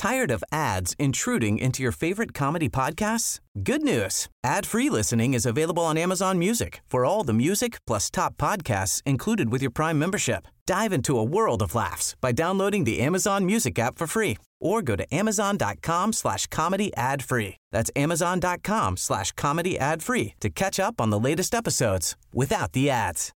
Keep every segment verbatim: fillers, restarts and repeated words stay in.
Tired of ads intruding into your favorite comedy podcasts? Good news. Ad-free listening is available on Amazon Music for all the music plus top podcasts included with your Prime membership. Dive into a world of laughs by downloading the Amazon Music app for free or go to amazon.com slash comedy ad free. That's amazon.com slash comedy ad free to catch up on the latest episodes without the ads.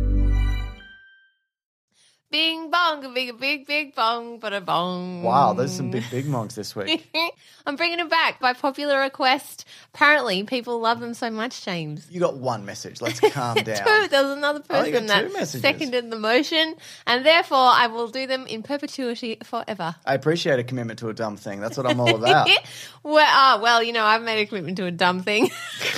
Bing bong, big, big, big bong, but a bong. Wow, there's some big, big monks this week. I'm bringing them back by popular request. Apparently, people love them so much, James. You got one message. Let's calm down. Two. There was another I only person got two that messages. seconded the motion, and therefore I will do them in perpetuity forever. I appreciate a commitment to a dumb thing. That's what I'm all about. well, uh, well, you know, I've made a commitment to a dumb thing.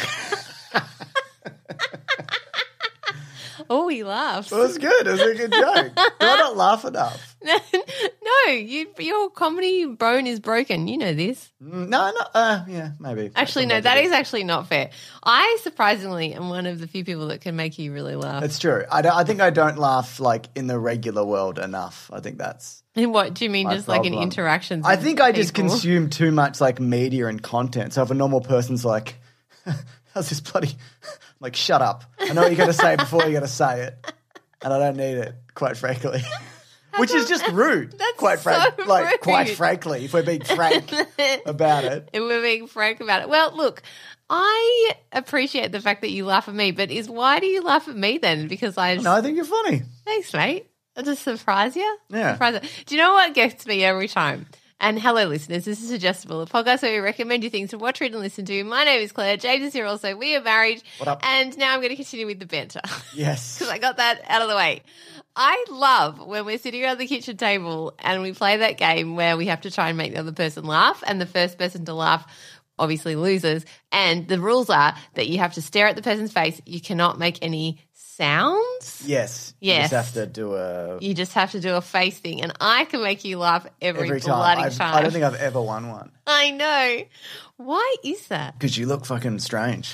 Oh, he laughs. It was good. It was a good joke. Do I not laugh enough? No, you, your comedy bone is broken. You know this. No, no. Uh, yeah, maybe. Actually, no, that is actually not fair. I surprisingly am one of the few people that can make you really laugh. It's true. I, don't, I think I don't laugh like in the regular world enough. I think that's. And what do you mean? Just problem. like in interactions? I with think I just people? consume too much like media and content. So if a normal person's like, how's this bloody, like, shut up. I know what you got to say before you got to say it. And I don't need it, quite frankly. Which is just rude. That's quite frank, so like rude. quite frankly, if we're being frank about it. If we're being frank about it. Well, look, I appreciate the fact that you laugh at me, but is why do you laugh at me then? Because I just, No, I think you're funny. thanks, mate. I just surprise you. Yeah. Surprise you. Do you know what gets me every time? And hello, listeners. This is Suggestible, a podcast where we recommend you things to watch, read, and listen to. My name is Claire. James is here also. We are married. What up? And now I'm going to continue with the banter. Yes. Because I got that out of the way. I love when we're sitting around the kitchen table and we play that game where we have to try and make the other person laugh, and the first person to laugh obviously loses. And the rules are that you have to stare at the person's face. You cannot make any sounds. Yes. Yes. You just have to do a You just have to do a face thing, and I can make you laugh every, every time. bloody I've, time. I don't think I've ever won one. I know. Why is that? Because you look fucking strange.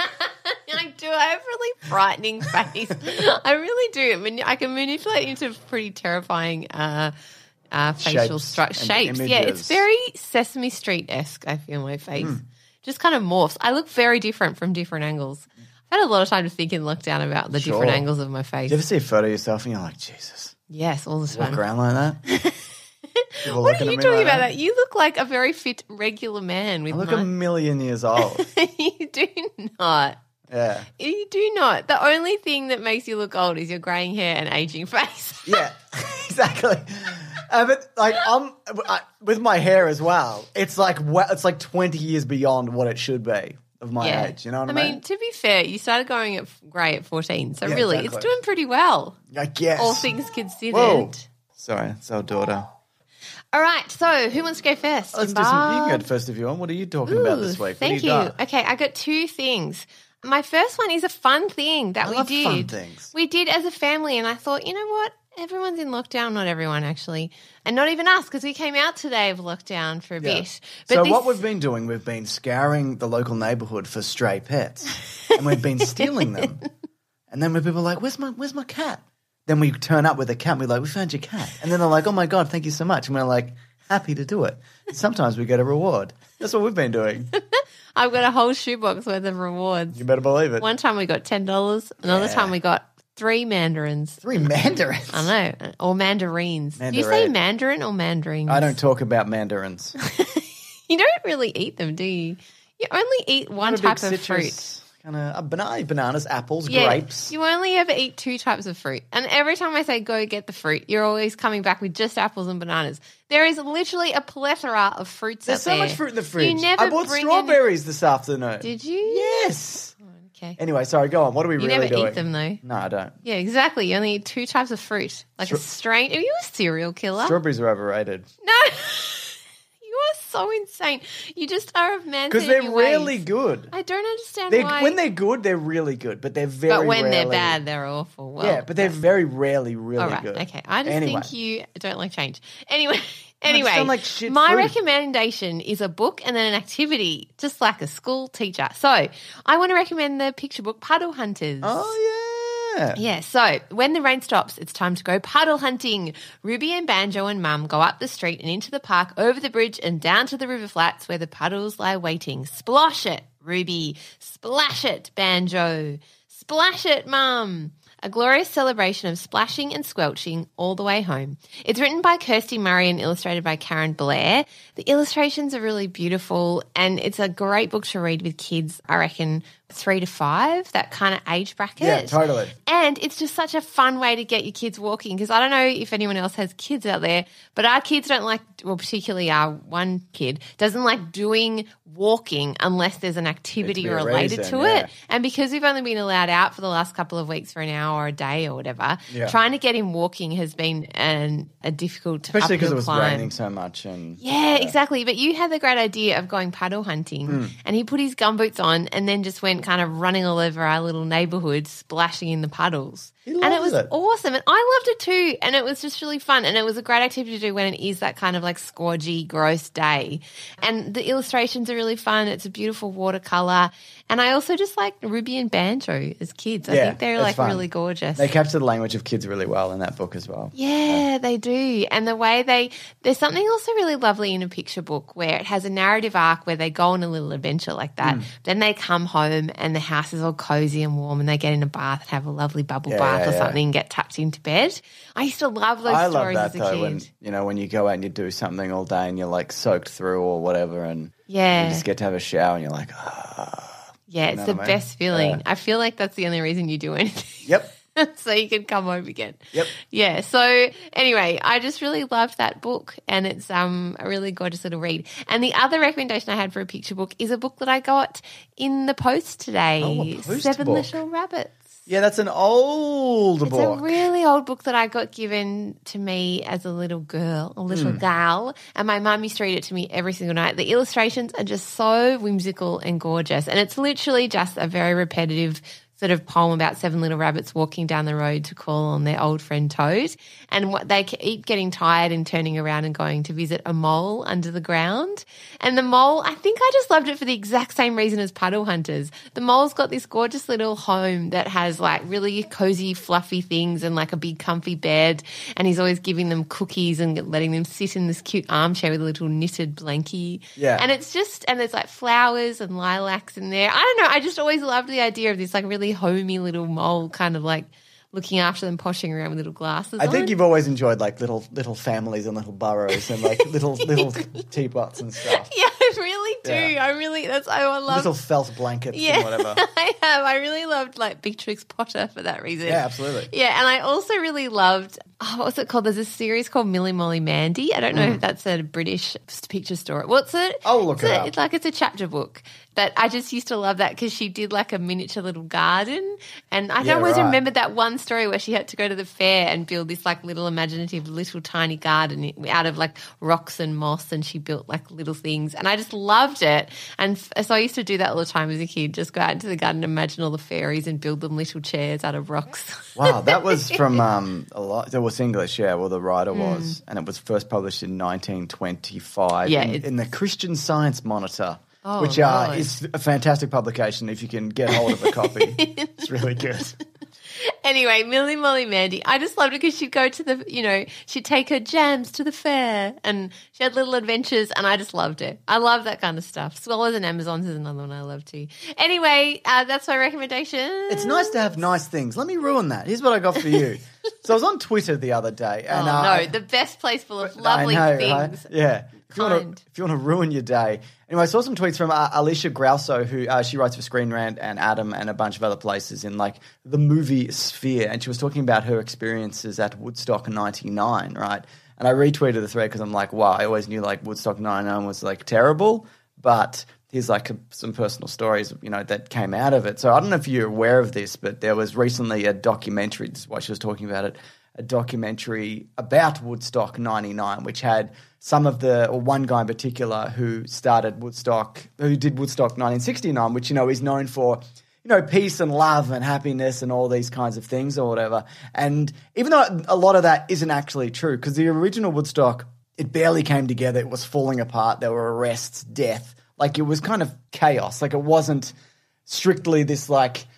I do. I have a really frightening face. I really do. I mean, I can manipulate into pretty terrifying uh, uh, facial Shapes structures. and Shapes. Yeah, images. it's very Sesame Street-esque, I feel, my face. Mm. Just kind of morphs. I look very different from different angles. I've had a lot of time to think in lockdown about the Sure. different angles of my face. Do you ever see a photo of yourself and you're like, Jesus, Yes, all the time. walk around like that? People What looking are at you me talking like about that? You look like a very fit, regular man with I look my... a million years old. You do not. Yeah. You do not. The only thing that makes you look old is your greying hair and aging face. Yeah, exactly. Uh, but like I'm I, with my hair as well. It's like wa- it's like twenty years beyond what it should be of my Yeah. age. You know what I, I mean? mean, to be fair, you started going at grey at fourteen, so Yeah, really, exactly. it's doing pretty well, I guess. all things considered. Whoa. Sorry, it's our daughter. All right, so who wants to go first? Let's do some. You can go first if you want. What are you talking about this Ooh, week? Thank what do you, you. got? Okay, I got two things. My first one is a fun thing that I we love did. fun things. We did as a family, and I thought, you know what? Everyone's in lockdown. Not everyone, actually. And not even us, because we came out today of lockdown for a Yeah. bit. But So this- what we've been doing, we've been scouring the local neighbourhood for stray pets, and we've been stealing them. And then when people are like, "Where's my Where's my cat?" Then we turn up with a cat. And we're like, "We found your cat," and then they're like, "Oh my god, thank you so much." And we're like, happy to do it. And sometimes we get a reward. That's what we've been doing. I've got a whole shoebox worth of rewards. You better believe it. One time we got ten dollars. Another Yeah. time we got three mandarins. Three mandarins. I know. Or mandarins. Do you say Mandarin. mandarin or mandarins? I don't talk about mandarins. You don't really eat them, do you? You only eat one Not a type big of fruit. citrus Kind of uh, banana, bananas, apples, Yeah, grapes. you only ever eat two types of fruit. And every time I say go get the fruit, you're always coming back with just apples and bananas. There is literally a plethora of fruits There's out so there. much fruit in the fridge. You never I bought bring strawberries this afternoon. Any... Did you? Yes. Okay. Anyway, sorry, go on. What are we You really never doing? eat them though. No, I don't. Yeah, exactly. You only eat two types of fruit. Like Stra- a strain. Are you a serial killer? Strawberries are overrated. No. You are so insane. You just are a man. Because they're really good. I don't understand They're, why. when they're good, they're really good. But they're very but when they're rarely- bad, they're awful. Well, yeah, but they're very rarely really all right. good. Okay. I just Anyway. think you don't like change. Anyway. I Anyway, just don't like shit my food. recommendation is a book and then an activity, just like a school teacher. So I want to recommend the picture book Puddle Hunters. Oh, Yeah. Yeah, so when the rain stops, it's time to go puddle hunting. Ruby and Banjo and Mum go up the street and into the park, over the bridge and down to the river flats where the puddles lie waiting. Splosh it, Ruby. Splash it, Banjo. Splash it, Mum. A glorious celebration of splashing and squelching all the way home. It's written by Kirsty Murray and illustrated by Karen Blair. The illustrations are really beautiful and it's a great book to read with kids, I reckon, three to five, that kind of age bracket. Yeah, totally. And it's just such a fun way to get your kids walking because I don't know if anyone else has kids out there, but our kids don't like, well, particularly our one kid, doesn't like doing walking unless there's an activity There's to be a related reason, to yeah. it. And because we've only been allowed out for the last couple of weeks for an hour or a day or whatever, Yeah. trying to get him walking has been an, a difficult Especially because uphill it was climb. raining so much. and Yeah, exactly. But you had the great idea of going paddle hunting Hmm. and he put his gumboots on and then just went kind of running all over our little neighbourhood splashing in the puddles. He and it loves was it. awesome. And I loved it too. And it was just really fun. And it was a great activity to do when it is that kind of like squodgy, gross day. And the illustrations are really fun. It's a beautiful watercolour. And I also just like Ruby and Banjo as kids. I Yeah, think they're it's like fun. really gorgeous. They capture the language of kids really well in that book as well. Yeah, they do. And the way they – there's something also really lovely in a picture book where it has a narrative arc where they go on a little adventure like that. Mm. Then they come home and the house is all cozy and warm and they get in a bath and have a lovely bubble Yeah, bath yeah, or yeah. something and get tucked into bed. I used to love those I love stories that as a though kid. when you know when you go out and you do something all day and you're like soaked through or whatever and Yeah. you just get to have a shower and you're like, ah. Yeah, it's know the what I mean? best feeling. Yeah. I feel like that's the only reason you do anything. Yep. So you can come home again. Yep. Yeah. So anyway, I just really loved that book and it's um a really gorgeous little read. And the other recommendation I had for a picture book is a book that I got in the post today. Oh, a post Seven book. Little Rabbits. Yeah, that's an old It's book. a really old book that I got given to me as a little girl, a little Hmm. gal, and my mum used to read it to me every single night. The illustrations are just so whimsical and gorgeous, and it's literally just a very repetitive sort of poem about seven little rabbits walking down the road to call on their old friend Toad, and what they keep getting tired and turning around and going to visit a mole under the ground. And the mole, I think I just loved it for the exact same reason as Puddle Hunters. The mole's got this gorgeous little home that has like really cozy, fluffy things and like a big comfy bed, and he's always giving them cookies and letting them sit in this cute armchair with a little knitted blankie. Yeah. And it's just, and there's like flowers and lilacs in there. I don't know, I just always loved the idea of this like really homey little mole kind of like looking after them, poshing around with little glasses I on. think you've always enjoyed like little little families and little burrows and like little little teapots and stuff. Yeah, I really do. Yeah. I really, that's, I love. Little felt blankets Yeah, and whatever. I have. I really loved like Beatrix Potter for that reason. Yeah, absolutely. Yeah, and I also really loved, oh, what was it called? There's a series called Millie Molly Mandy. I don't know if that's a British picture story. What's it? I'll look it's it a, up. It's like it's a chapter book. But I just used to love that because she did like a miniature little garden. And I Yeah, always right. remember that one story where she had to go to the fair and build this like little imaginative little tiny garden out of like rocks and moss, and she built like little things. And I just loved it. And f- so I used to do that all the time as a kid, just go out into the garden, imagine all the fairies and build them little chairs out of rocks. Wow, that was from um, a lot. It was English, yeah. Well, the writer Hmm. was, and it was first published in nineteen twenty-five. Yeah, in, it's- in the Christian Science Monitor, Oh, which uh, Lord. is a fantastic publication if you can get hold of a copy. It's really good. Anyway, Millie Molly Mandy, I just loved it because she'd go to the, you know, she'd take her jams to the fair and she had little adventures and I just loved it. I love that kind of stuff. Swallows and Amazons is another one I love too. Anyway, uh, that's my recommendation. It's nice to have nice things. Let me ruin that. Here's what I got for you. So I was on Twitter the other day, and Oh, uh, no, the best place full of lovely I know, things. right? Yeah. If you, want Kind. to, if you want to ruin your day. Anyway, I saw some tweets from uh, Alicia Grauso, who uh, she writes for Screen Rant and Adam and a bunch of other places in like the movie sphere. And she was talking about her experiences at Woodstock ninety-nine, right? And I retweeted the thread because I'm like, wow, I always knew like Woodstock ninety-nine was like terrible, but here's like a, some personal stories, you know, that came out of it. So I don't know if you're aware of this, but there was recently a documentary, this is why she was talking about it, a documentary about Woodstock ninety-nine, which had some of the, or one guy in particular who started Woodstock, who did Woodstock nineteen sixty-nine, which, you know, is known for, you know, peace and love and happiness and all these kinds of things or whatever. And even though a lot of that isn't actually true, because the original Woodstock, it barely came together. It was falling apart. There were arrests, death. Like, it was kind of chaos. Like, it wasn't strictly this, like,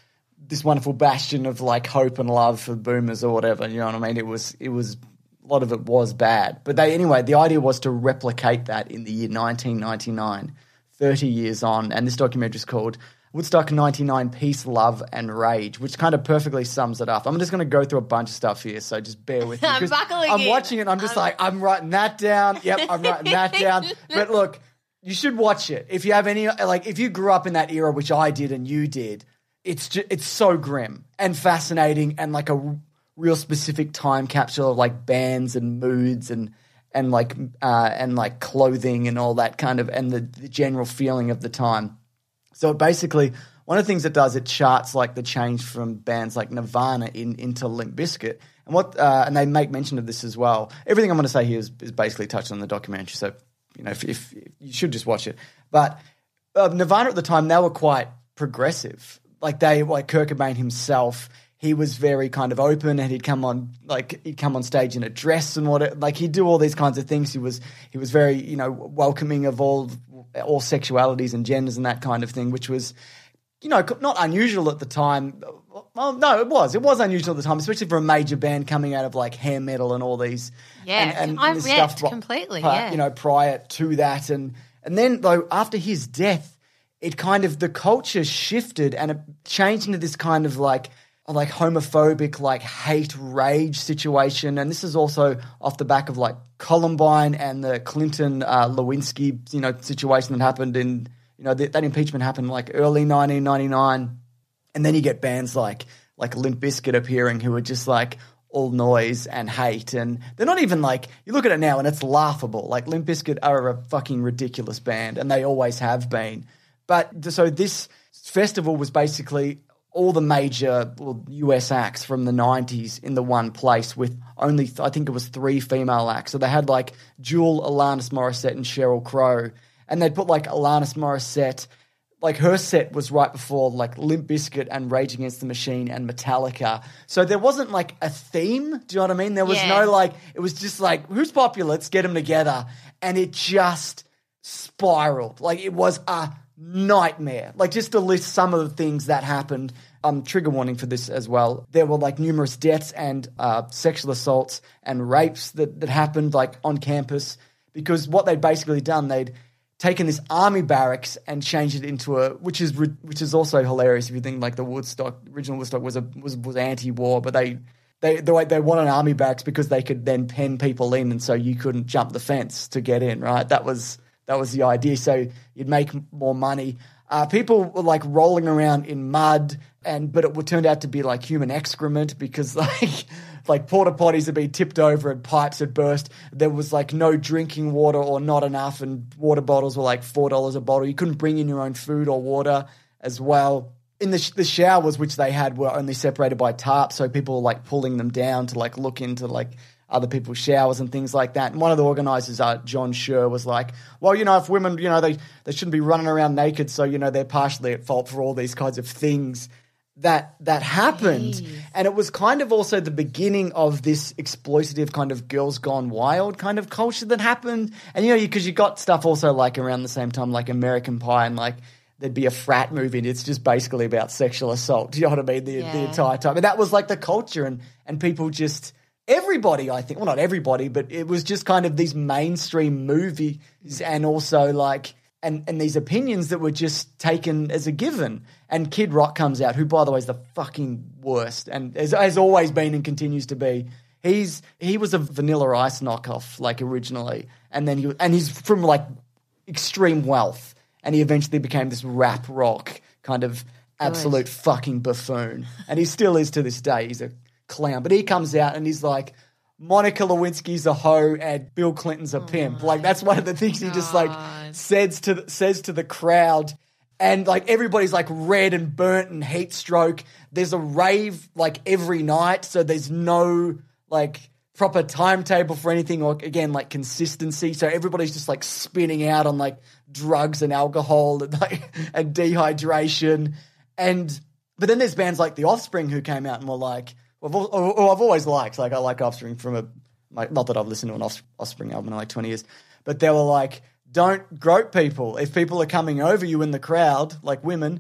this wonderful bastion of like hope and love for boomers or whatever. You know what I mean? It was it was a lot of it was bad, but they anyway. The idea was to replicate that in the year nineteen ninety-nine, thirty years on, and this documentary is called Woodstock ninety-nine, Peace, Love, and Rage, which kind of perfectly sums it up. I'm just going to go through a bunch of stuff here, so just bear with me. I'm buckling I'm in. watching it, and I'm just um, like, I'm writing that down. Yep, I'm writing that down. But look, you should watch it. If you have any, like, if you grew up in that era, which I did and you did, it's just, it's so grim and fascinating and like a r- real specific time capsule of like bands and moods and and like uh, and like clothing and all that kind of, and the, the general feeling of the time. So basically, one of the things it does, it charts like the change from bands like Nirvana in into Limp Bizkit, and what uh, and they make mention of this as well. Everything I'm going to say here is, is basically touched on the documentary, so you know if, if, if you should just watch it. But uh, Nirvana at the time, they were quite progressive. Like they, like Kurt Cobain himself, he was very kind of open, and he'd come on like he'd come on stage in a dress and what, like he'd do all these kinds of things. He was he was very you know welcoming of all. all sexualities and genders and that kind of thing, which was, you know, not unusual at the time. Well, no, it was. It was unusual at the time, especially for a major band coming out of like hair metal and all these. Yeah, and, and I this read stuff, completely, prior, yeah. You know, prior to that. And, and then, though, after his death, it kind of, the culture shifted and it changed into this kind of like, like homophobic, like hate rage situation. And this is also off the back of like Columbine and the Clinton uh, Lewinsky, you know, situation that happened in, you know, th- that impeachment happened like early nineteen ninety-nine. And then you get bands like, like Limp Bizkit appearing who are just like all noise and hate. And they're not even like, you look at it now and it's laughable. Like Limp Bizkit are a fucking ridiculous band and they always have been. But so this festival was basically all the major well, U S acts from the nineties in the one place with only, I think it was three female acts. So they had like Jewel, Alanis Morissette, and Sheryl Crow. And they'd put like Alanis Morissette, like her set was right before like Limp Bizkit and Rage Against the Machine and Metallica. So there wasn't like a theme. Do you know what I mean? There was Yeah. no like, it was just like, who's popular? Let's get them together. And it just spiraled. Like it was a nightmare. Like just to list some of the things that happened. Um, trigger warning for this as well. There were like numerous deaths and uh, sexual assaults and rapes that, that happened like on campus because what they'd basically done, they'd taken this army barracks and changed it into a, which is which is also hilarious if you think like the Woodstock, original Woodstock was a was was anti-war, but they they they, they wanted an army barracks because they could then pen people in, and so you couldn't jump the fence to get in, right? That was that was the idea. So you'd make more money. Uh, people were like rolling around in mud, and but it would turned out to be like human excrement because like like porta potties had been tipped over and pipes had burst. There was like no drinking water or not enough, and water bottles were like four dollars a bottle. You couldn't bring in your own food or water as well. In the sh- the showers which they had were only separated by tarps, so people were like pulling them down to like look into like other people's showers and things like that. And one of the organisers, uh, John Schur, was like, well, you know, if women, you know, they, they shouldn't be running around naked, so, you know, they're partially at fault for all these kinds of things that that happened. Jeez. And it was kind of also the beginning of this exploitative kind of girls gone wild kind of culture that happened. And, you know, because you, you got stuff also like around the same time, like American Pie, and like there'd be a frat movie and it's just basically about sexual assault. Do you know what I mean? The, Yeah. the entire time. And that was like the culture, and, and people just... Everybody, I think, well, not everybody, but it was just kind of these mainstream movies and also like, and, and these opinions that were just taken as a given. And Kid Rock comes out, who, by the way, is the fucking worst and has, has always been and continues to be. He's, he was a Vanilla Ice knockoff, like originally. And then he, and he's from like extreme wealth. And he eventually became this rap rock kind of absolute fucking buffoon. And he still is to this day. He's a clown, but he comes out and he's like, Monica Lewinsky's a hoe and Bill Clinton's a Oh pimp. Like that's one of the things he just like says to the, says to the crowd, and like everybody's like red and burnt and heat stroke. There's a rave like every night, so there's no like proper timetable for anything or again like consistency. So everybody's just like spinning out on like drugs and alcohol and like and dehydration. And but then there's bands like The Offspring who came out and were like, I've, oh, I've always liked, like I like Offspring from a, like, not that I've listened to an Offspring album in like twenty years, but they were like, don't grope people. If people are coming over you in the crowd, like women,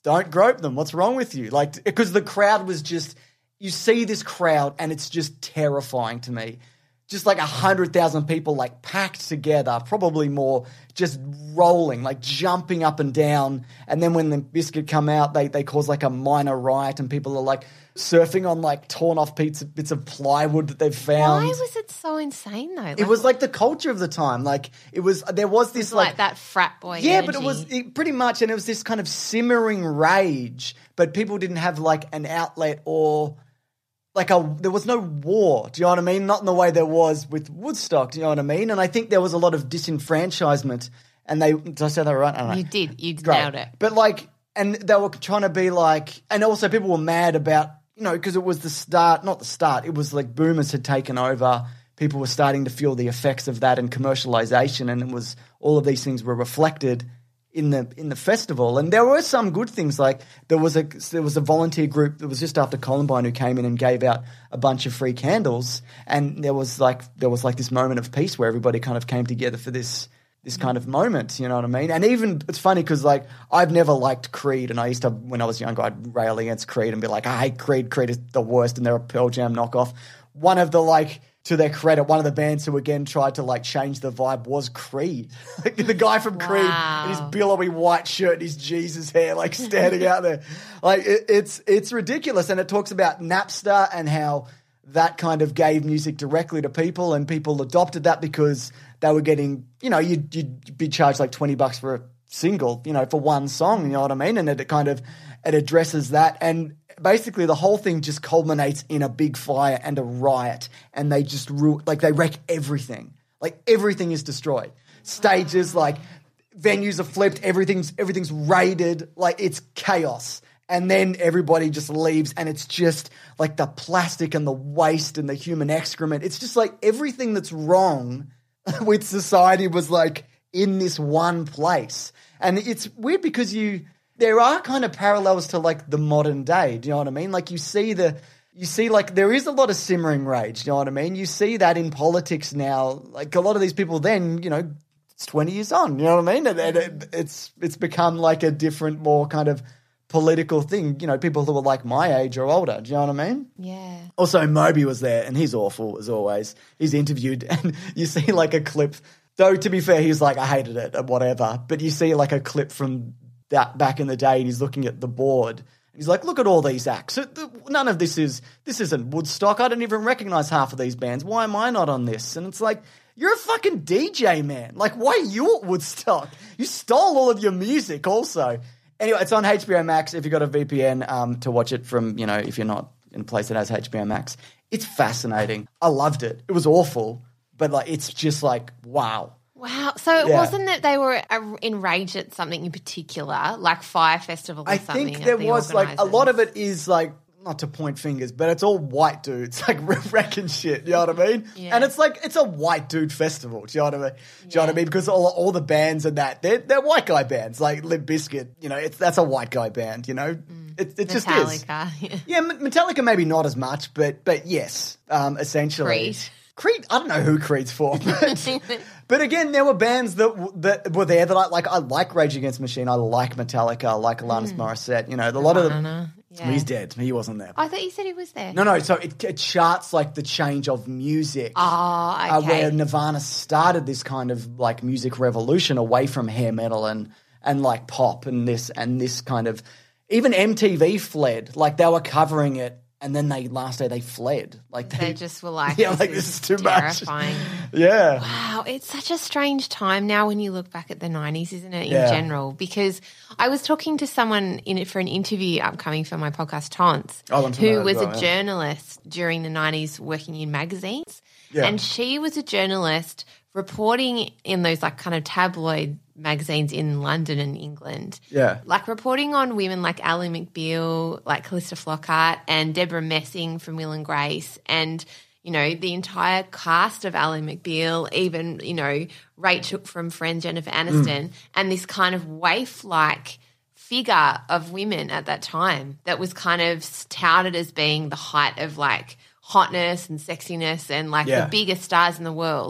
don't grope them. What's wrong with you? Like, because the crowd was just, you see this crowd and it's just terrifying to me. Just like a hundred thousand people like packed together, probably more, just rolling, like jumping up and down. And then when the Biscuit come out, they they cause like a minor riot and people are like surfing on like torn off bits, bits of plywood that they've found. Why was it so insane though? Like, it was like the culture of the time. Like it was, there was this like, like that frat boy. Yeah, energy. but it was it, pretty much, and it was this kind of simmering rage, but people didn't have like an outlet or like a, there was no war, do you know what I mean? Not in the way there was with Woodstock, do you know what I mean? And I think there was a lot of disenfranchisement, and they, did I say that right? I don't know. You did, you Great. nailed it. But like, and they were trying to be like, and also people were mad about, you know, because it was the start, not the start, it was like boomers had taken over, people were starting to feel the effects of that and commercialization, and it was, all of these things were reflected in the in the festival. And there were some good things, like there was a there was a volunteer group that was just after Columbine who came in and gave out a bunch of free candles, and there was like there was like this moment of peace where everybody kind of came together for this this kind of moment, you know what I mean? And even, it's funny because like I've never liked Creed, and I used to, when I was younger, I'd rail against Creed and be like, I hate Creed, Creed is the worst, and they're a Pearl Jam knockoff. One of the like, to their credit, one of the bands who again tried to like change the vibe was Creed. Like, the guy from Creed Wow. in his billowy white shirt and his Jesus hair, like standing out there. Like it, it's it's ridiculous. And it talks about Napster and how that kind of gave music directly to people, and people adopted that because they were getting, you know, you'd, you'd be charged like twenty bucks for a single, you know, for one song, you know what I mean? And it kind of, it addresses that. And basically the whole thing just culminates in a big fire and a riot, and they just ru- like they wreck everything. Like everything is destroyed. Stages, like venues are flipped, everything's everything's raided, like it's chaos. And then everybody just leaves, and it's just like the plastic and the waste and the human excrement. It's just like everything that's wrong with society was like in this one place. And it's weird because you there are kind of parallels to like the modern day. Do you know what I mean? Like you see the, you see like there is a lot of simmering rage. Do you know what I mean? You see that in politics now. Like a lot of these people then, you know, it's twenty years on, you know what I mean? And, and it, it's, it's become like a different, more kind of political thing. You know, people who are like my age or older. Do you know what I mean? Yeah. Also, Moby was there, and he's awful as always. He's interviewed, and you see like a clip. Though to be fair, he's like, I hated it and whatever. But you see like a clip from that back in the day, and he's looking at the board. He's like, look at all these acts. None of this is, this isn't Woodstock. I don't even recognize half of these bands. Why am I not on this? And it's like, you're a fucking D J, man. Like, why are you at Woodstock? You stole all of your music also. Anyway, it's on H B O Max if you've got a V P N um, to watch it from, you know, if you're not in a place that has H B O Max. It's fascinating. I loved it. It was awful, but like it's just like, wow. Wow. So it Yeah. wasn't that they were uh, enraged at something in particular, like Fire Festival or I something? think at there the was like a lot of organisers? it is like, not to point fingers, but it's all white dudes like wrecking shit. You know what I mean? Yeah. And it's like it's a white dude festival. Do you know what I mean? Do you know what I mean? Because all, all the bands and that they're they're white guy bands like Limp Bizkit. You know, it's that's a white guy band. You know, Mm. it it just is. Metallica. Yeah. Yeah, M- Metallica maybe not as much, but but yes, um, essentially. Creed. Creed. I don't know who Creed's for, but, but again, there were bands that w- that were there that I like. I like Rage Against the Machine. I like Metallica. I like Alanis Morissette. You know, a lot of them. Nirvana, yeah. He's dead. He wasn't there. I thought you said he was there. No, no. So it, it charts like the change of music. Oh, Uh, okay. where Nirvana started this kind of like music revolution away from hair metal and and like pop and this and this kind of, even M T V fled. Like they were covering it, and then they last day they fled. Like They just were like, yeah, this like is this is too terrifying. much. Yeah. Wow, it's such a strange time now when you look back at the nineties, isn't it, in Yeah. general? Because I was talking to someone in it for an interview upcoming for my podcast, Taunts, Oh, I'm familiar who with was that, a yeah. journalist during the nineties working in magazines. Yeah. And she was a journalist reporting in those like kind of tabloid magazines in London and England. Yeah. Like reporting on women like Ally McBeal, like Callista Flockhart and Deborah Messing from Will and Grace, and, you know, the entire cast of Ally McBeal, even, you know, Rachel from Friends, Jennifer Aniston, and this kind of waif-like figure of women at that time that was kind of touted as being the height of like hotness and sexiness and like Yeah. the biggest stars in the world.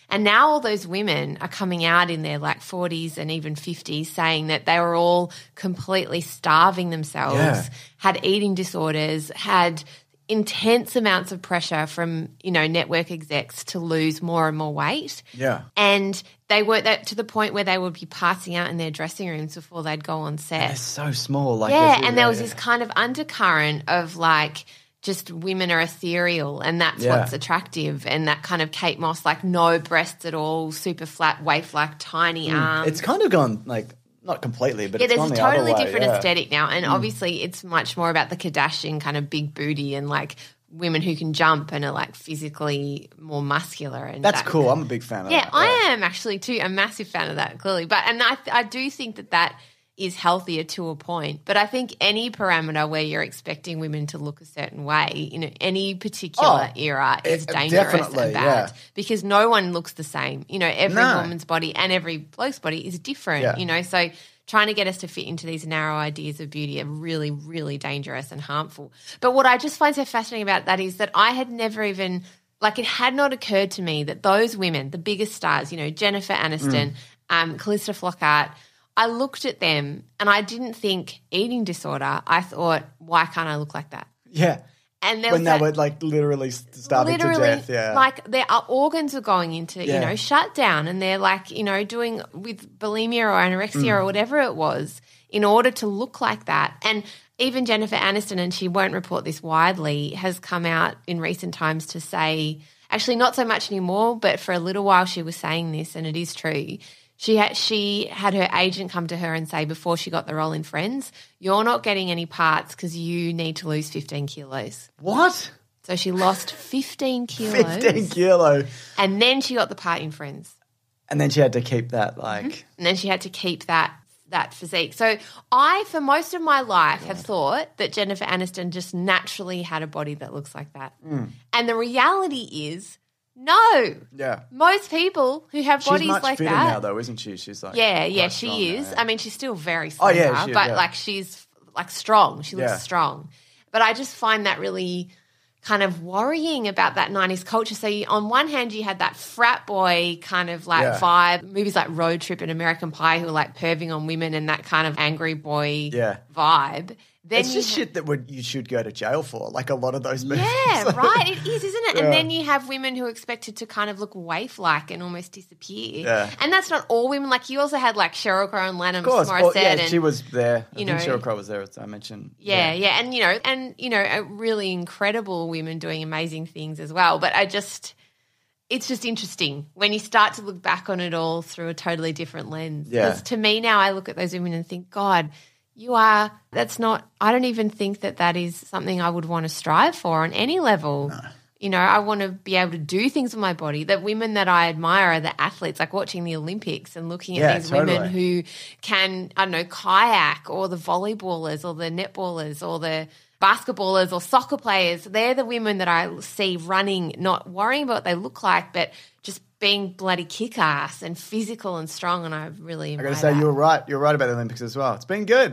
And now all those women are coming out in their like forties and even fifties saying that they were all completely starving themselves, Yeah. had eating disorders, had intense amounts of pressure from, you know, network execs to lose more and more weight. Yeah. And they were that to the point where they would be passing out in their dressing rooms before they'd go on set. They're so small. Like Yeah, this- and there was yeah. this kind of undercurrent of like just women are ethereal and that's Yeah. what's attractive, and that kind of Kate Moss, like no breasts at all, super flat waif, like tiny arms. It's kind of gone like not completely, but yeah, it's there's gone a the other totally way, different yeah. aesthetic now, and obviously it's much more about the Kardashian kind of big booty and like women who can jump and are like physically more muscular. And That's that cool. I'm a big fan of Yeah, that. I am actually too. A massive fan of that, clearly. But and I, I do think that that is healthier to a point. But I think any parameter where you're expecting women to look a certain way, you know, any particular Oh, era is it- dangerous definitely, and bad yeah. because no one looks the same. You know, every No. woman's body and every bloke's body is different. Yeah. You know, so trying to get us to fit into these narrow ideas of beauty are really, really dangerous and harmful. But what I just find so fascinating about that is that I had never even, like it had not occurred to me that those women, the biggest stars, you know, Jennifer Aniston, Mm. um, Calista Flockhart, I looked at them and I didn't think eating disorder. I thought, why can't I look like that? Yeah. And there When was they that, were like literally starving literally, to death. Yeah. like their uh, organs are going into, you Yeah. know, shutdown, and they're like, you know, doing with bulimia or anorexia Mm. or whatever it was in order to look like that. And even Jennifer Aniston, and she won't report this widely, has come out in recent times to say, actually not so much anymore, but for a little while she was saying this, and it is true. She had she had her agent come to her and say before she got the role in Friends, you're not getting any parts because you need to lose fifteen kilos. What? So she lost fifteen kilos. fifteen kilo. And then she got the part in Friends. And then she had to keep that like. And then she had to keep that that physique. So I, for most of my life, have thought that Jennifer Aniston just naturally had a body that looks like that. Mm. And the reality is, no. Yeah. Most people who have She's bodies much like fitter that. now, though, isn't she? She's like. Yeah, yeah, quite she strong is. now, yeah. I mean, she's still very Oh, slender, yeah, she- but yeah. like she's like strong. She looks Yeah. strong. But I just find that really kind of worrying about that nineties culture. So you, on one hand, you had that frat boy kind of like Yeah. vibe, movies like Road Trip and American Pie who are like perving on women and that kind of angry boy Yeah. vibe. Then It's you just ha- shit that would you should go to jail for, like a lot of those movies. Yeah, right. It is, isn't it? Yeah. And then you have women who are expected to kind of look waif-like and almost disappear. Yeah. And that's not all women. Like you also had like Sheryl Crow and Lanham Of course. Morissette. Well, yeah, and, she was there. I you think know- Sheryl Crow was there, as I mentioned. Yeah, yeah, and you know, and you know, uh, really incredible women doing amazing things as well. But I just, it's just interesting when you start to look back on it all through a totally different lens. Yeah. Because to me now, I look at those women and think, God, you are. That's not. I don't even think that that is something I would want to strive for on any level. No. You know, I want to be able to do things with my body. The women that I admire are the athletes, like watching the Olympics and looking at Yeah, these totally. women who can, I don't know, kayak, or the volleyballers or the netballers or the basketballers or soccer players. They're the women that I see running, not worrying about what they look like, but just being bloody kick-ass and physical and strong, and I really I admire got to say, that. you were right. You're right about the Olympics as well. It's been good.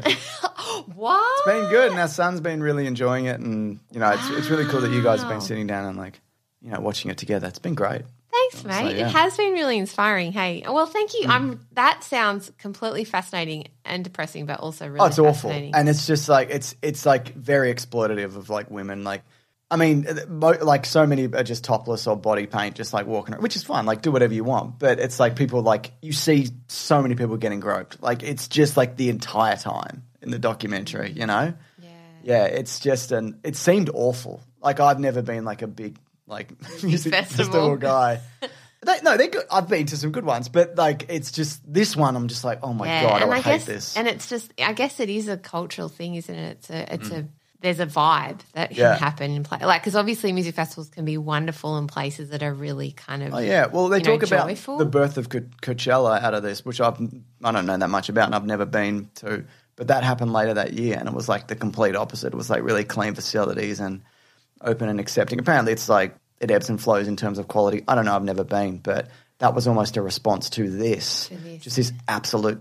What? It's been good, and our son's been really enjoying it, and you know, it's it's really cool that you guys have been sitting down and like, you know, watching it together. It's been great. Thanks, So, mate. yeah. It has been really inspiring. Hey, well, thank you. I'm. That sounds completely fascinating and depressing, but also really Oh, it's awful, fascinating. and it's just like it's it's like very exploitative of like women. Like, I mean, mo- like so many are just topless or body paint, just like walking around, which is fine. Like, do whatever you want, but it's like people like you see so many people getting groped. Like, it's just like the entire time in the documentary, you know. yeah. Yeah, it's just an. It seemed awful. Like I've never been like a big like music festival. festival guy. They, no, they're good. I've been to some good ones, but like it's just this one. I'm just like, oh my Yeah, god, and I, I hate guess, this. and it's just, I guess it is a cultural thing, isn't it? It's a, it's a, there's a vibe that can Yeah. happen in play, like because obviously music festivals can be wonderful in places that are really kind of. Oh yeah, well they you know, talk about joyful. the birth of Co- Coachella out of this, which I've I don't know that much about, and I've never been to. But that happened later that year, and it was like the complete opposite. It was like really clean facilities and open and accepting. Apparently, it's like it ebbs and flows in terms of quality. I don't know. I've never been, but that was almost a response to this, To this. just this absolute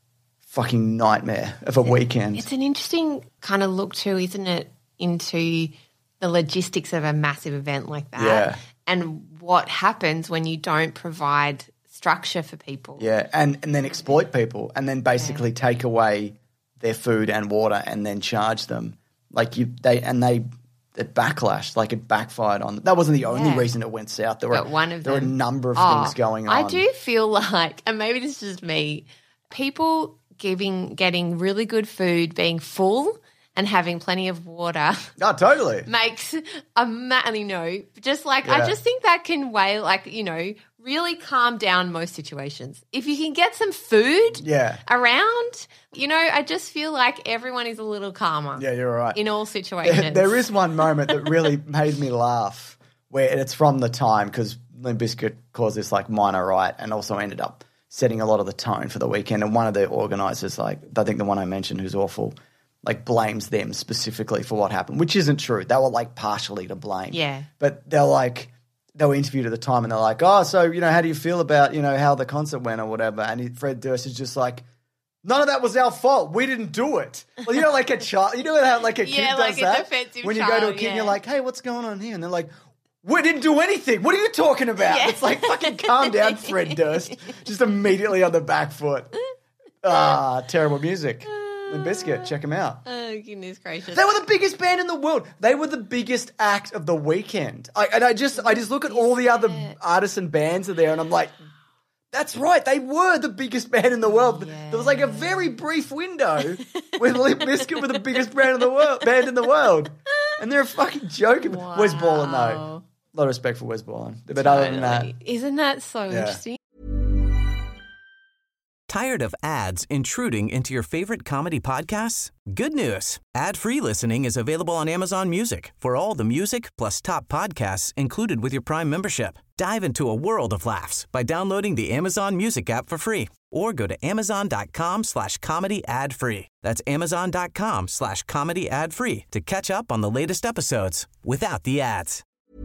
fucking nightmare of a weekend. It's an interesting kind of look too, isn't it, into the logistics of a massive event like that. Yeah. and what happens when you don't provide structure for people. Yeah, and, and then exploit people and then basically yeah. take away their food and water and then charge them. Like you, they and they it backlashed, like it backfired on them. That wasn't the only yeah. reason it went south. There were but one of there them, were a number of oh, things going on. I do feel like, and maybe this is just me, people giving getting really good food, being full and having plenty of water. Oh, totally. Makes a ma- you know, just like Yeah. I just think that can weigh, like, you know, really calm down most situations. If you can get some food Yeah. around, you know, I just feel like everyone is a little calmer. Yeah, you're right. In all situations. There is one moment that really made me laugh where and it's from the time because Limp Bizkit caused this like minor riot and also ended up setting a lot of the tone for the weekend. And one of the organisers, like I think the one I mentioned who's awful, like blames them specifically for what happened, which isn't true. They were like partially to blame. Yeah. But they're like, they were interviewed at the time and they're like, oh, so, you know, how do you feel about, you know, how the concert went or whatever? And he, Fred Durst is just like, none of that was our fault. We didn't do it. Well, you know, like a child, you know how like a kid Yeah, does like a that? defensive When you go child, to a kid yeah. and you're like, hey, what's going on here? And they're like, we didn't do anything. What are you talking about? Yeah. It's like, fucking calm down, Fred Durst. Just immediately on the back foot. Ah, terrible music. Limp Bizkit, check them out. Oh, goodness gracious. They were the biggest band in the world. They were the biggest act of the weekend. I, and I just, I just look at all the other artists and bands are there, and I'm like, that's right. They were the biggest band in the world. Yeah. There was like a very brief window when Limp Bizkit were the biggest band in the world. Band in the world, and they're a fucking joke. Wow. Wes Borland, though. A lot of respect for Wes Borland, but other than that, Totally. Isn't that so Yeah. interesting? Tired of ads intruding into your favorite comedy podcasts? Good news. Ad-free listening is available on Amazon Music for all the music plus top podcasts included with your Prime membership. Dive into a world of laughs by downloading the Amazon Music app for free or go to amazon.com slash comedy ad free. That's amazon.com slash comedy ad free to catch up on the latest episodes without the ads.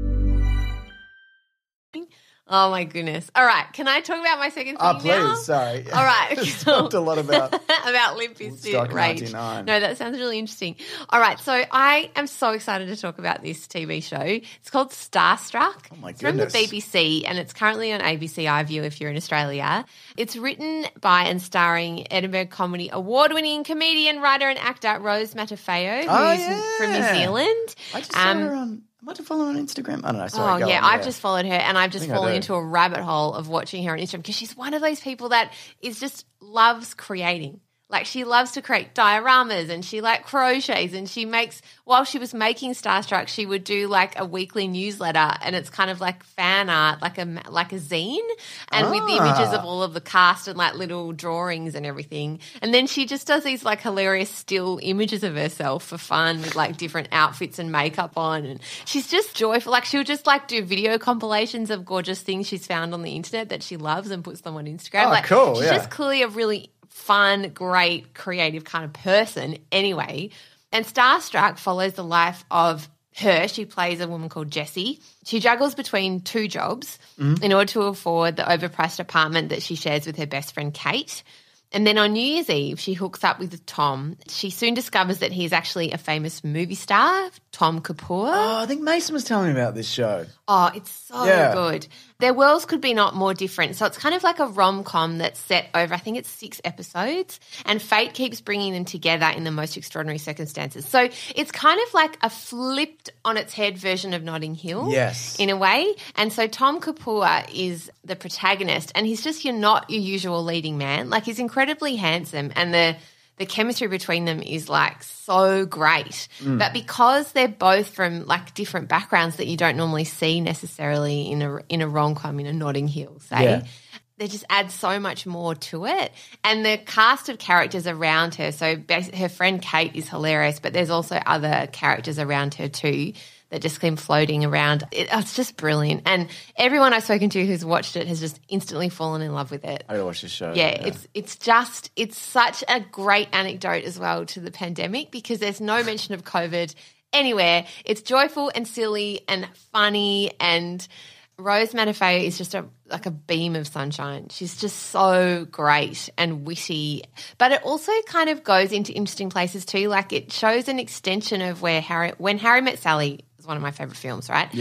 Oh, my goodness. All right. Can I talk about my second thing oh please, now? sorry. All right. Just talked a lot about about Limp Woodstock Bizkit rage. ninety-nine. No, that sounds really interesting. All right, so I am so excited to talk about this T V show. It's called Starstruck. Oh my It's from the goodness. B B C and it's currently on A B C iView if you're in Australia. It's written by and starring Edinburgh Comedy Award-winning comedian, writer and actor Rose Matafeo, who's Oh, yeah. from New Zealand. I just saw Um, her on. I might have followed her on Instagram. I don't know. Sorry. Oh, go yeah. on, I've just followed her and I've just think I fallen do. into a rabbit hole of watching her on Instagram because she's one of those people that is just loves creating. Like she loves to create dioramas and she like crochets and she makes, while she was making Starstruck, she would do like a weekly newsletter and it's kind of like fan art, like a, like a zine and with the images of all of the cast and like little drawings and everything. And then she just does these like hilarious still images of herself for fun with like different outfits and makeup on. And she's just joyful. Like she'll just like do video compilations of gorgeous things she's found on the internet that she loves and puts them on Instagram. Oh, like, cool, She's yeah. just clearly a really fun, great, creative kind of person anyway. And Starstruck follows the life of her. She plays a woman called Jessie. She juggles between two jobs Mm-hmm. in order to afford the overpriced apartment that she shares with her best friend Kate. And then on New Year's Eve, she hooks up with Tom. She soon discovers that he's actually a famous movie star, Tom Kapoor. Oh, I think Mason was telling me about this show. Oh, it's so Yeah. good. Their worlds could be not more different. So it's kind of like a rom-com that's set over, I think it's six episodes, and fate keeps bringing them together in the most extraordinary circumstances. So it's kind of like a flipped on its head version of Notting Hill. Yes. In a way. And so Tom Kapoor is the protagonist and he's just you're not your usual leading man. Like he's incredibly handsome and the the chemistry between them is like so great. Mm. But because they're both from like different backgrounds that you don't normally see necessarily in a in a rom-com in a Notting Hill, say, Yeah. they just add so much more to it. And the cast of characters around her, so bas- her friend Kate is hilarious, but there's also other characters around her too that just came floating around. It, oh, it's just brilliant. And everyone I've spoken to who's watched it has just instantly fallen in love with it. I gotta watch this show. Yeah, it's it's just it's such a great anecdote as well to the pandemic because there's no mention of COVID anywhere. It's joyful and silly and funny, and Rose Matafeo is just a like a beam of sunshine. She's just so great and witty, but it also kind of goes into interesting places too. Like it shows an extension of where Harry when Harry Met Sally is one of my favorite films, right? Yep.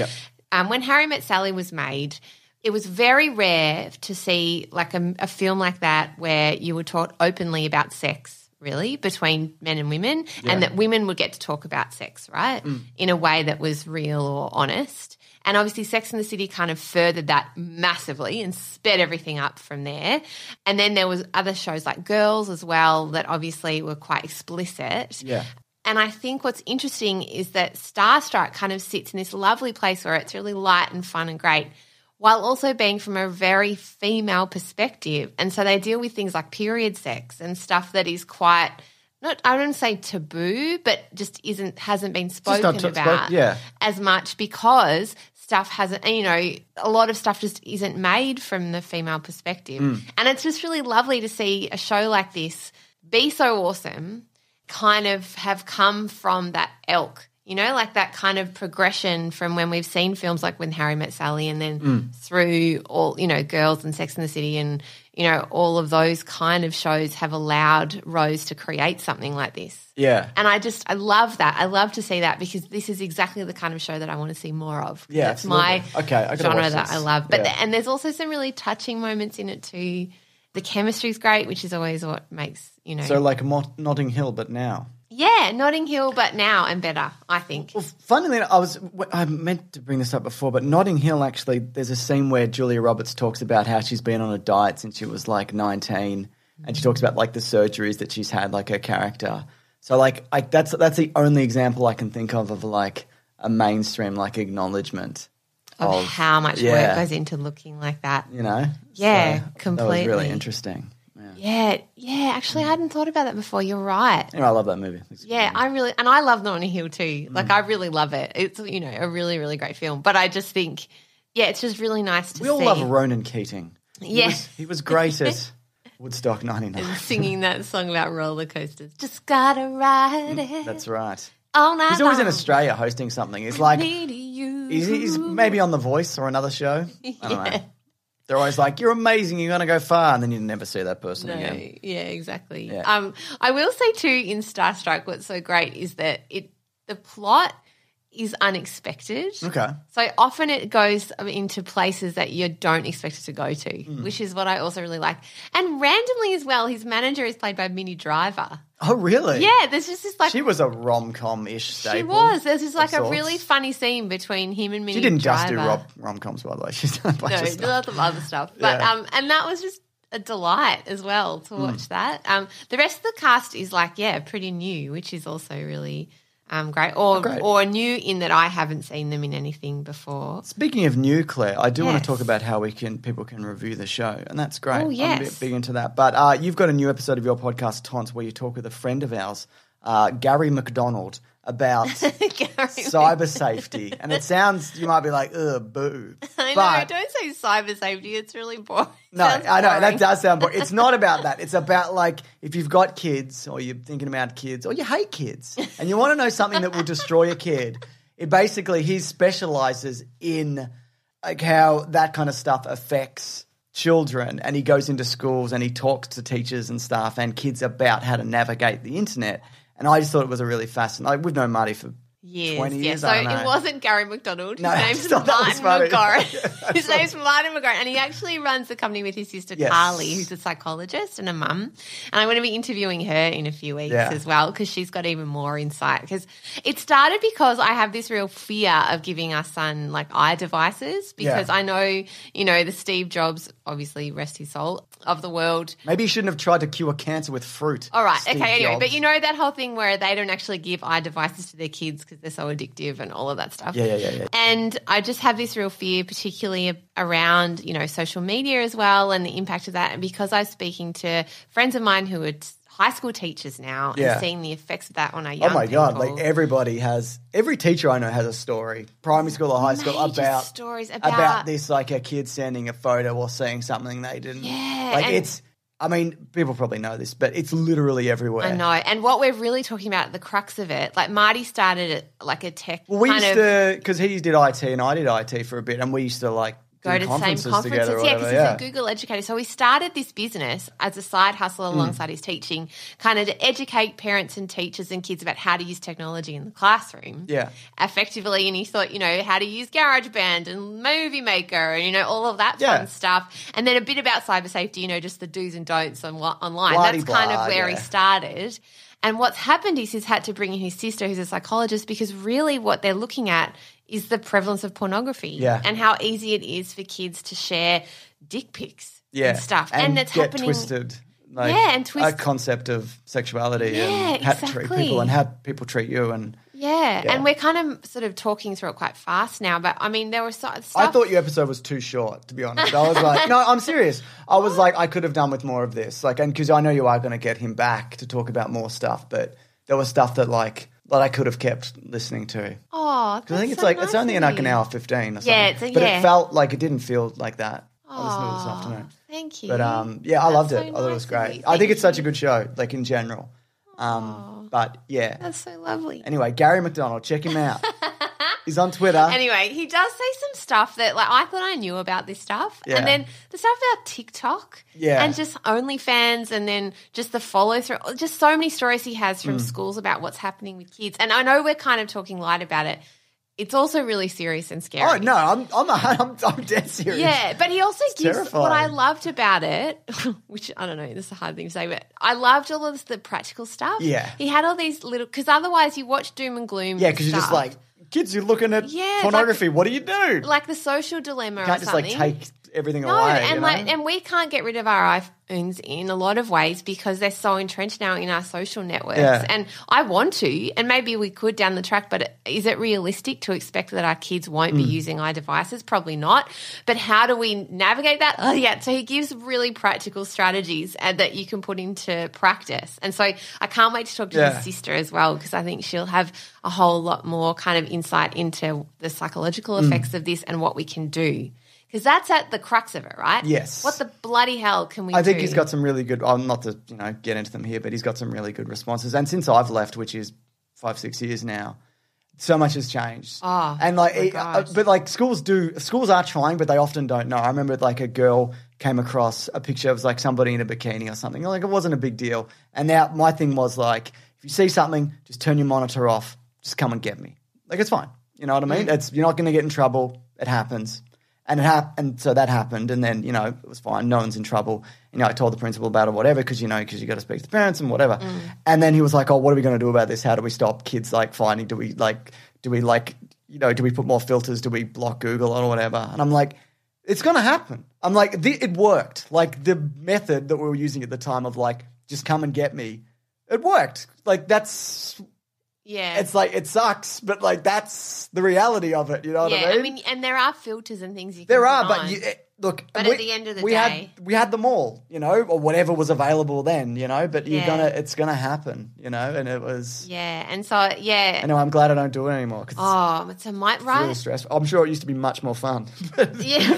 um, when Harry Met Sally was made, it was very rare to see like a, a film like that where you were taught openly about sex, really, between men and women, Yeah. and that women would get to talk about sex, right, Mm. in a way that was real or honest. And obviously Sex and the City kind of furthered that massively and sped everything up from there. And then there was other shows like Girls as well that obviously were quite explicit. Yeah. And I think what's interesting is that Starstruck kind of sits in this lovely place where it's really light and fun and great, while also being from a very female perspective. And so they deal with things like period sex and stuff that is quite – not I don't say taboo, but just isn't hasn't been spoken not t- about spoke- yeah. as much because stuff hasn't, you know, a lot of stuff just isn't made from the female perspective. Mm. And it's just really lovely to see a show like this be so awesome, kind of have come from that ilk, you know, like that kind of progression from when we've seen films like When Harry Met Sally and then Mm. through all, you know, Girls and Sex and the City and, you know, all of those kind of shows have allowed Rose to create something like this. Yeah. And I just, I love that. I love to see that because this is exactly the kind of show that I want to see more of. Yeah, It's my absolutely. Okay, I gotta genre watch that this. I love. But Yeah. the, And there's also some really touching moments in it too. The chemistry's great, which is always what makes, you know. So like Mo- Notting Hill, but now. yeah, Notting Hill, but now and better, I think. Well, funnily, I was I meant to bring this up before, but Notting Hill actually, there's a scene where Julia Roberts talks about how she's been on a diet since she was like nineteen, and she talks about like the surgeries that she's had, like her character. So like, I, that's that's the only example I can think of of like a mainstream like acknowledgement Of, of, how much yeah, work goes into looking like that. you know. Yeah, So That was completely. really interesting. Yeah. Yeah, yeah. Actually, I hadn't thought about that before. You're right. Anyway, I love that movie. It's Yeah, I really, and I love Notting Hill too. Like, I really love it. It's, you know, a really, really great film. But I just think, yeah, it's just really nice to We see. all love Ronan Keating. He Yeah. was, he was great at Woodstock ninety-nine. Singing that song about roller coasters. Just gotta ride it That's right. all night He's always in long. Australia hosting something. He's like, Need you. he's, he's maybe on The Voice or another show. I don't Yeah. know. They're always like, you're amazing, you're going to go far, and then you never see that person No, again. yeah, exactly. Yeah. Um, I will say too, in Starstruck, what's so great is that it the plot is unexpected. Okay. So often it goes into places that you don't expect it to go to, Hmm. which is what I also really like. And randomly as well, his manager is played by Minnie Driver. Oh, really? Yeah, there's just this like She was a rom-com-ish staple. she was. There's just like of a sorts. really funny scene between him and Minnie She didn't Driver. just do rom- rom-coms, by the way. She's done a bunch No, of stuff. lots of other stuff. But Yeah. um, and that was just a delight as well to watch Mm. that. Um, the rest of the cast is like yeah, pretty new, which is also really um great. Or Oh, great. or new in that I haven't seen them in anything before. Speaking of new, Claire, I do want Yes. to talk about how we can people can review the show, and that's great. Oh, I'm a yes. bit big into that. But uh, you've got a new episode of your podcast, Tons, where you talk with a friend of ours, uh, Gary McDonald, about cyber safety. And it sounds, you might be like, ugh, boo. I know. But Don't say cyber safety. It's really boring. no, Sounds I know, boring. that does sound boring. It's not about that. It's about like if you've got kids or you're thinking about kids or you hate kids and you want to know something that will destroy a kid, it basically, he specializes in like how that kind of stuff affects children, and he goes into schools and he talks to teachers and staff and kids about how to navigate the internet. And I just thought it was a really fascinating. Like, we've known Marty for Years, twenty yeah. years. So I don't know. it wasn't Gary McDonald. His No, I name's just thought that was Martin funny. McGorry. His name's Martin McGorry, and he actually runs the company with his sister Yes. Carly, who's a psychologist and a mum. And I'm going to be interviewing her in a few weeks Yeah. as well because she's got even more insight. Because it started because I have this real fear of giving our son like eye devices because Yeah. I know, you know, the Steve Jobs, obviously rest his soul, of the world. Maybe you shouldn't have tried to cure cancer with fruit. All right. Steve okay. Anyway, Jobs. but you know that whole thing where they don't actually give eye devices to their kids because they're so addictive and all of that stuff. Yeah, yeah, yeah, yeah. And I just have this real fear, particularly around, you know, social media as well and the impact of that. And because I was speaking to friends of mine who are t- high school teachers now Yeah. and seeing the effects of that on our young Oh my god! people. Like everybody has, every teacher I know has a story, primary school or high school, Major about stories about, about- this, like a kid sending a photo or saying something they didn't. Yeah, like and- it's. I mean, people probably know this, but it's literally everywhere. I know. And what we're really talking about, the crux of it, like Marty started it like a tech Well, we kind used of. to, because he did I T and I did I T for a bit, and we used to like go to the same conferences conferences. together or Yeah, because whatever, he's a Google educator. So he started this business as a side hustle alongside his teaching, kind of to educate parents and teachers and kids about how to use technology in the classroom Yeah. effectively. And he thought, you know, how to use GarageBand and Movie Maker and, you know, all of that Yeah. fun stuff. And then a bit about cyber safety, you know, just the do's and don'ts on, online. Bloody That's kind blah, of where yeah. he started. And what's happened is he's had to bring in his sister, who's a psychologist, because really what they're looking at is the prevalence of pornography Yeah. and how easy it is for kids to share dick pics Yeah. and stuff. And, And, it's get happening. twisted. Like Yeah, and twist- a concept of sexuality Yeah, and how to treat exactly. people and how people treat you. And Yeah. Yeah. And we're kind of sort of talking through it quite fast now. But I mean, there was so, stuff. I thought your episode was too short, to be honest. I was like, no, I'm serious. I was like, I could have done with more of this. Like, and because I know you are going to get him back to talk about more stuff, but there was stuff that like, that I could have kept listening to. Oh, Because I think that's it's so like, nice it's only of like you. an hour fifteen or something. Yeah, it's a- but yeah. it felt like it didn't feel like that. I listened to it this Oh, afternoon. Thank you. But um, yeah, I That's loved so it. I thought it was nice of great. you. I think Thank it's such a you. good show, like in general. Um, but yeah. That's so lovely. Anyway, Gary McDonald, check him out. He's on Twitter. Anyway, he does say some stuff that, like, I thought I knew about this stuff. Yeah. And then the stuff about TikTok. Yeah. And just OnlyFans and then just the follow through. Just so many stories he has from Mm. schools about what's happening with kids. And I know we're kind of talking light about it. It's also really serious and scary. Oh no, I'm I'm I'm, I'm dead serious. Yeah, but he also gives terrifying. what I loved about it, which I don't know, this is a hard thing to say, but I loved all of the practical stuff. Yeah. He had all these little, because otherwise you watch doom and gloom. Yeah, because you're just stuff. like, kids, you're looking at Yeah, it's pornography. like- what do you do? like the social dilemma you can't or just something. like take everything No, away. and you know? like, and we can't get rid of our iPhones in a lot of ways because they're so entrenched now in our social networks. Yeah. And I want to, and maybe we could down the track, but is it realistic to expect that our kids won't Mm. be using iDevices? Probably not. But how do we navigate that? Oh, yeah. So he gives really practical strategies and that you can put into practice. And so I can't wait to talk to Yeah. his sister as well because I think she'll have a whole lot more kind of insight into the psychological Mm. effects of this and what we can do. Because that's at the crux of it, right? Yes. What the bloody hell can we do? I think he's got some really good. I'm not to you know get into them here, but he's got some really good responses. And since I've left, which is five six years now, so much has changed. Oh, and like, my it- uh, gosh. but like schools do. Schools are trying, but they often don't know. I remember like a girl came across a picture of like somebody in a bikini or something. Like it wasn't a big deal. And now my thing was like, if you see something, just turn your monitor off. Just come and get me. Like it's fine. You know what I mean? Mm. It's you're not going to get in trouble. It happens. And it hap- and so that happened, and then, you know, it was fine. No one's in trouble. You know, I told the principal about it, whatever, because, you know, because you got to speak to the parents and whatever. Mm. And then he was like, oh, what are we going to do about this? How do we stop kids, like, finding? Do we, like, do we, like, you know, do we put more filters? Do we block Google or whatever? And I'm like, it's going to happen. I'm like, the, it worked. Like, the method that we were using at the time of, like, just come and get me, it worked. Like, that's... yeah. It's like, it sucks, but, like, that's the reality of it. You know what yeah, I mean? I mean, and there are filters and things you can There put are, on. but you, eh, look. But we, at the end of the we day- had we had them all, you know, or whatever was available then, you know. But you're Yeah. gonna, it's gonna happen, you know. And it was. Yeah, and so, yeah. Anyway, I'm glad I don't do it anymore because Oh, it's a might, it's right? really stressful. I'm sure it used to be much more fun. Yeah.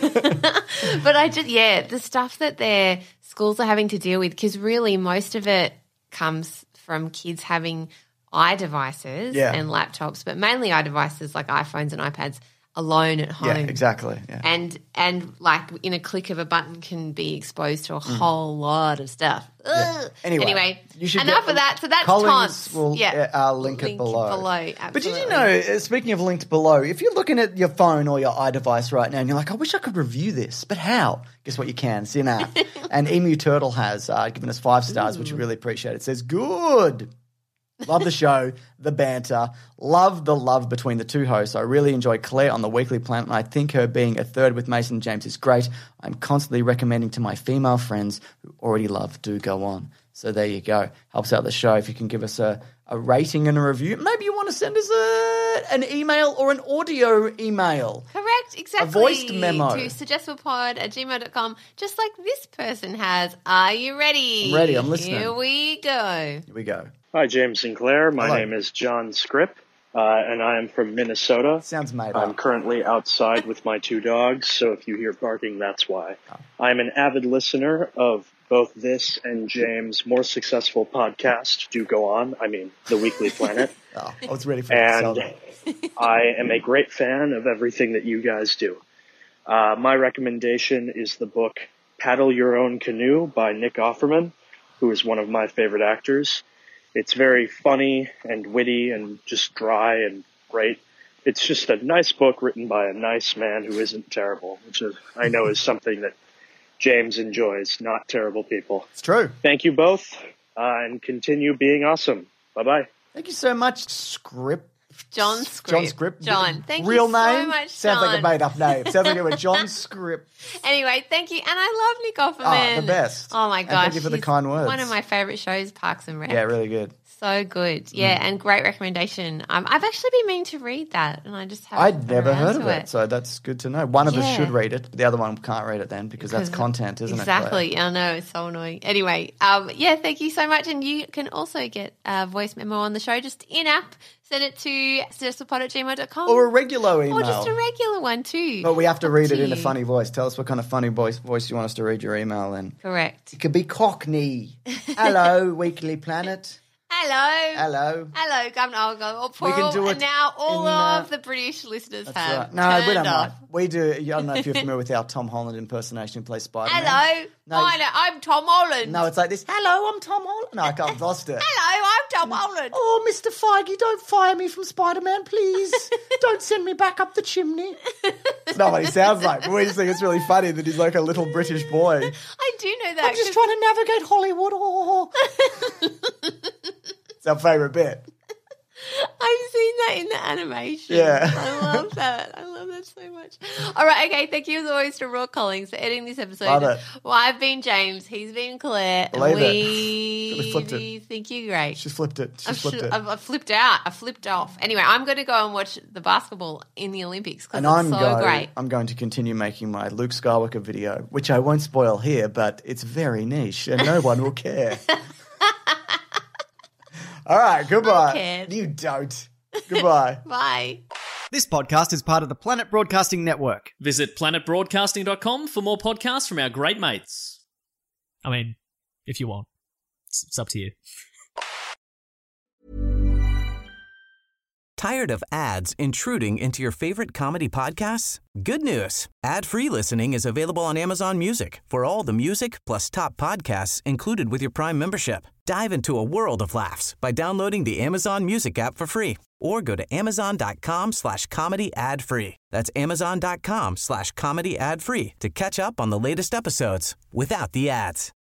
But I just, yeah, the stuff that their schools are having to deal with, because really most of it comes from kids having iDevices Yeah. and laptops, but mainly iDevices like iPhones and iPads alone at home. yeah, exactly. Yeah. And and like in a click of a button can be exposed to a Mm. whole lot of stuff. Ugh. Anyway, you should enough get- of that. So that's Collins taunts. will yeah, uh, link, it below. below. But did you absolutely. know, uh, speaking of linked below, if you're looking at your phone or your iDevice right now and you're like, I wish I could review this, but how? Guess what you can? It's an app. And Emu Turtle has uh, given us five stars, which we really appreciate. It says, good. Love the show, the banter, love the love between the two hosts. I really enjoy Claire on the Weekly Planet, and I think her being a third with Mason and James is great. I'm constantly recommending to my female friends who already love Do Go On. So there you go. Helps out the show if you can give us a, a rating and a review. Maybe you want to send us a, an email or an audio email. Correct, exactly. voiced memo. To suggestfulpod at gmail dot com, just like this person has. Are you ready? I'm ready, I'm listening. Here we go. Here we go. Hi, James Sinclair. My Hello. name is John Scripp, uh, and I am from Minnesota. Sounds made I'm up. currently outside with my two dogs, so if you hear barking, that's why. I'm an avid listener of both this and James' more successful podcast, Do Go On, I mean, The Weekly Planet. Oh, I was ready for you to sell And that. I am a great fan of everything that you guys do. Uh, my recommendation is the book Paddle Your Own Canoe by Nick Offerman, who is one of my favorite actors. It's very funny and witty and just dry and great. It's just a nice book written by a nice man who isn't terrible, which is, I know is something that James enjoys, not terrible people. It's true. Thank you both, uh, and continue being awesome. Bye-bye. Thank you so much, Script. John Script. John Script. John, thank Real you so name? much, Sounds like a John. made-up name. Sounds like it was John Script. Anyway, thank you. And I love Nick Offerman. Oh, the best. Oh, my And gosh. thank you for the he's kind words. One of my favourite shows, Parks and Rec. Yeah, really good. So good. Yeah, Mm. and great recommendation. Um, I've actually been meaning to read that, and I just haven't I'd got never around heard to of it, so that's good to know. One of us Yeah. should read it, but the other one can't read it then because that's Because- content, isn't Exactly. I know. It's so annoying. Anyway, um, yeah, thank you so much. And you can also get a voice memo on the show just in-app. Send it to suggestfulpod at gmail dot com. Or a regular email. Or just a regular one too. But we have to Up read it to in a you. funny voice. Tell us what kind of funny voice, voice you want us to read your email in. Correct. It could be Cockney. Hello, Weekly Planet. Hello. Hello. Hello, Governor. I'll go. Oh, poor We can all- do and it now all in, uh, of the British listeners That's have right. No, we turned don't off. mind. We do. I don't know if you're familiar with our Tom Holland impersonation who plays Spider-Man. Hello. No. Hi, there, I'm Tom Holland. No, it's like this. Hello, I'm Tom Holland. No, I can't. I've lost it. Hello, I'm Tom Holland. Oh, Mister Feige, don't fire me from Spider-Man, please. Don't send me back up the chimney. It's not what he sounds like, but we just think it's really funny that he's like a little British boy. I do know that. I'm just 'cause trying to navigate Hollywood. Oh. It's our favourite bit. I've seen that in the animation. Yeah. I love that. I love that so much. All right, okay. Thank you as always to Raw Collings for editing this episode. Love it. Well, I've been James. He's been Claire. Believe and it. we Really flipped it. think you're great. She's flipped it. She's I've, flipped sh- it. I've, I've flipped out. I flipped off. Anyway, I'm going to go and watch the basketball in the Olympics because And it's I'm so go, great. I'm going to continue making my Luke Skywalker video, which I won't spoil here, but it's very niche and no one will care. All right, goodbye. care. You don't. Goodbye. Bye. This podcast is part of the Planet Broadcasting Network. Visit planet broadcasting dot com for more podcasts from our great mates. I mean, if you want. It's, it's up to you. Tired of ads intruding into your favorite comedy podcasts? Good news. Ad-free listening is available on Amazon Music for all the music plus top podcasts included with your Prime membership. Dive into a world of laughs by downloading the Amazon Music app for free or go to amazon.com slash comedy ad free. That's amazon.com slash comedy ad free to catch up on the latest episodes without the ads.